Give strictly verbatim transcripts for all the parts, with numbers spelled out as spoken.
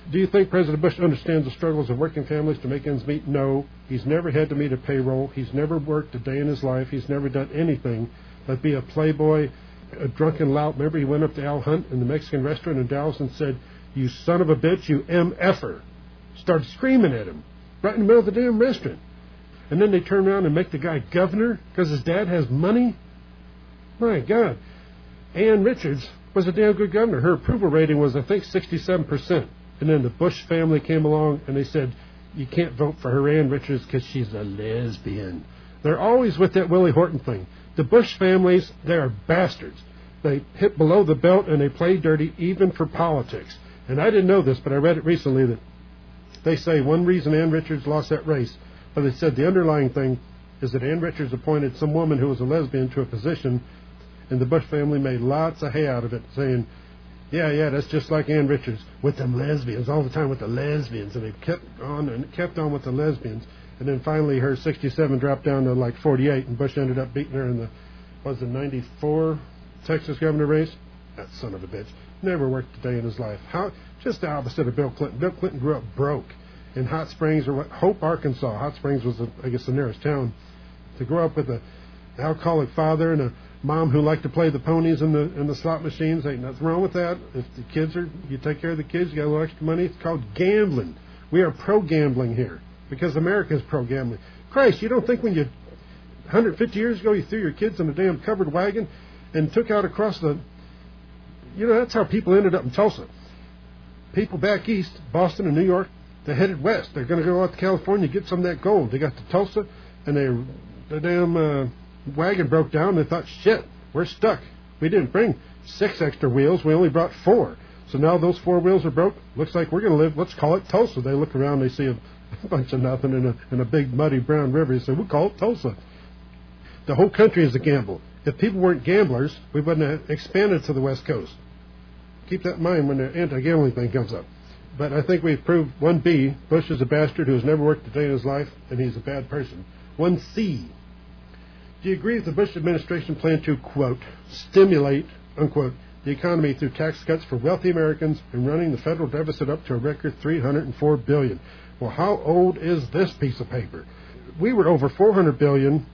Do you think President Bush understands the struggles of working families to make ends meet? No. He's never had to meet a payroll. He's never worked a day in his life. He's never done anything but be a playboy, a drunken lout. Remember, he went up to Al Hunt in the Mexican restaurant in Dallas and said, "You son of a bitch, you M F-er." Started screaming at him right in the middle of the damn restaurant. And then they turn around and make the guy governor because his dad has money? My God. Ann Richards was a damn good governor. Her approval rating was, I think, sixty-seven percent. And then the Bush family came along and they said, you can't vote for her, Ann Richards, because she's a lesbian. They're always with that Willie Horton thing. The Bush families, they are bastards. They hit below the belt and they play dirty even for politics. And I didn't know this, but I read it recently that they say one reason Ann Richards lost that race, but they said the underlying thing is that Ann Richards appointed some woman who was a lesbian to a position, and the Bush family made lots of hay out of it, saying, yeah, yeah, that's just like Ann Richards with them lesbians, all the time with the lesbians. And they kept on and kept on with the lesbians. And then finally her sixty-seven dropped down to like forty-eight, and Bush ended up beating her in the, was it ninety-four Texas governor race? That son of a bitch. Never worked a day in his life. How? Just the opposite of Bill Clinton. Bill Clinton grew up broke in Hot Springs, or what? Hope, Arkansas. Hot Springs was, the, I guess, the nearest town. To grow up with an alcoholic father and a mom who liked to play the ponies and the and the slot machines, ain't nothing wrong with that. If the kids are, you take care of the kids, you got a little extra money. It's called gambling. We are pro-gambling here because America is pro-gambling. Christ, you don't think when you, one hundred fifty years ago, you threw your kids in a damn covered wagon and took out across the, you know, that's how people ended up in Tulsa. People back east, Boston and New York, they headed west. They're going to go out to California, get some of that gold. They got to Tulsa, and they, the damn uh, wagon broke down. They thought, shit, we're stuck. We didn't bring six extra wheels. We only brought four. So now those four wheels are broke. Looks like we're going to live, let's call it Tulsa. They look around, they see a, a bunch of nothing in a, in a big muddy brown river. They say, we'll call it Tulsa. The whole country is a gamble. If people weren't gamblers, we wouldn't have expanded to the West Coast. Keep that in mind when the anti-gambling thing comes up. But I think we've proved, one B, Bush is a bastard who has never worked a day in his life, and he's a bad person. one C, do you agree with the Bush administration plan to, quote, stimulate, unquote, the economy through tax cuts for wealthy Americans and running the federal deficit up to a record three hundred four billion dollars? Well, how old is this piece of paper? We were over four hundred billion dollars.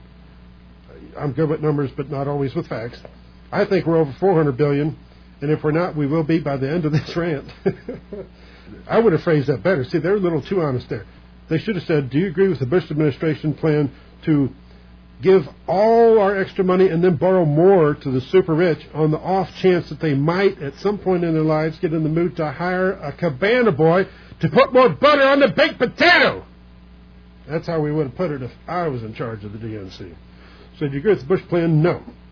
I'm good with numbers, but not always with facts. I think we're over four hundred billion dollars, and if we're not, we will be by the end of this rant. I would have phrased that better. See, they're a little too honest there. They should have said, do you agree with the Bush administration plan to give all our extra money and then borrow more to the super rich on the off chance that they might, at some point in their lives, get in the mood to hire a cabana boy to put more butter on the baked potato? That's how we would have put it if I was in charge of the D N C. So do you agree with the Bush plan? No.